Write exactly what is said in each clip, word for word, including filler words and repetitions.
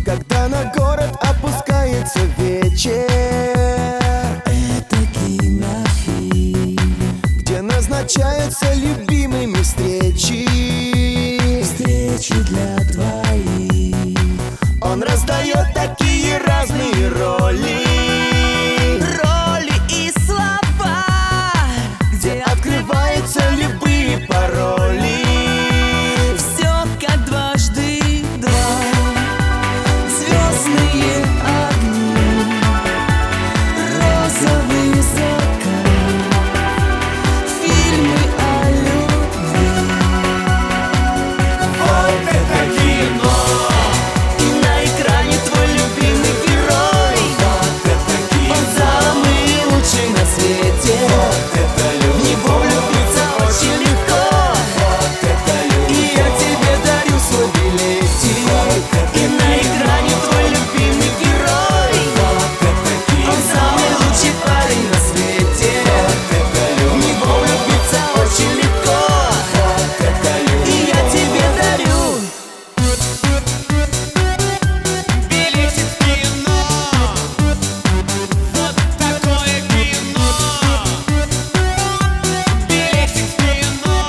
когда на город опускается вечер. Это кинофильм, где назначаются любимыми встречи. встречи для двоих. Он раздает такие разные роли, Роли и слова, где открываются любые пароли. все как дважды два. Звездные огни, розовый закат, фильмы о любви. Вот это кино! И на экране твой любимый герой. Вот это кино! Он самый лучший на свете. Вот это В любовь! него влюбиться очень легко. Вот это любовь! И я тебе дарю свой билетик. И на экране твой любимый герой. Вот это кино! Он самый лучший парень на свете. Вот это В любовь! него влюбиться очень легко. Вот это любовь! И я тебе дарю билетик в кино. Вот такое кино. Билетик в кино.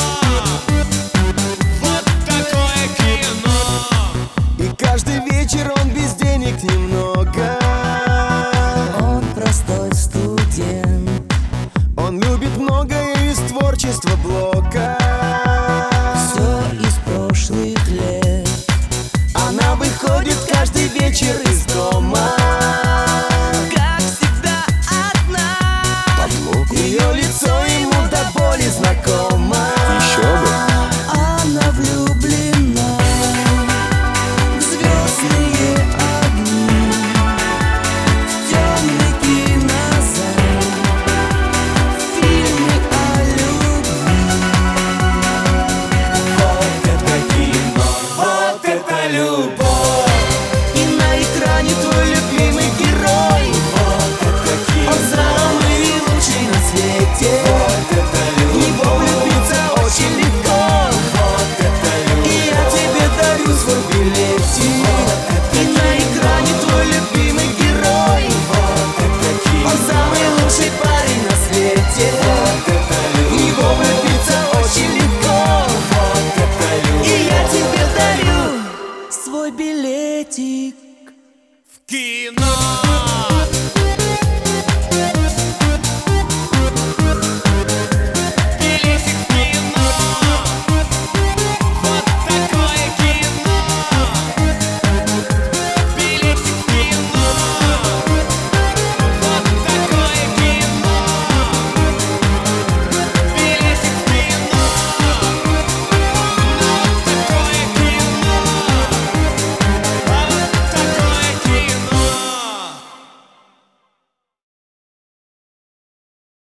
Вот такое кино. И каждый вечер он без денег немного. Он простой студент. Он любит многое из творчества Блока. Все из прошлых лет. Она выходит каждый вечер из дома. Как всегда одна. Ее лицо ему до боли знакомо. Еще бы. Она влюблена в звездные огни, в темный кинозал, в фильмы о любви. Вот это кино, вот это любовь. И на экране твой любимый герой. Вот это Он кино, самый лучший на свете. вот это В любовь. него влюбиться очень легко. Вот это И любовь. я тебе дарю свой билетик. И на экране твой любимый герой. Вот это Он кино, самый лучший парень на свете. вот это В любовь. него влюбиться очень легко. Вот это И любовь. я тебе дарю свой билетик Кино.